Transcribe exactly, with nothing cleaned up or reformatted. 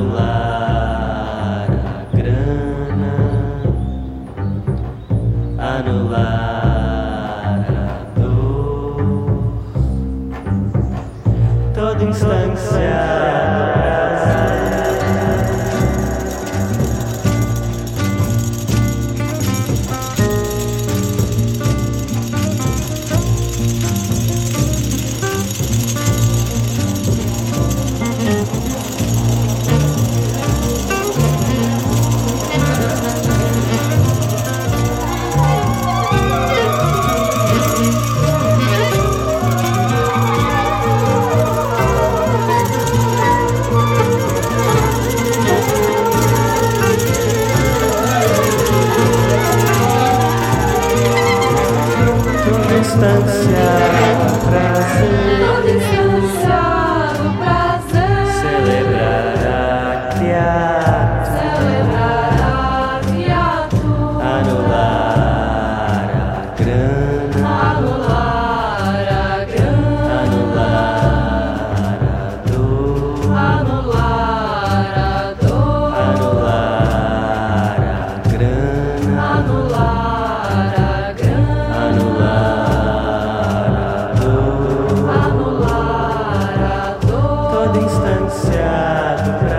anular a grana, anular a dor, toda instância do prazer. Instância do prazer, toda instância do prazer, celebrar a criatura, celebrar a criatura, anular a grana, anular a grana, anular a dor, anular a dor, anular a grana, anular a grana, anular anular a dor, toda instância do prazer.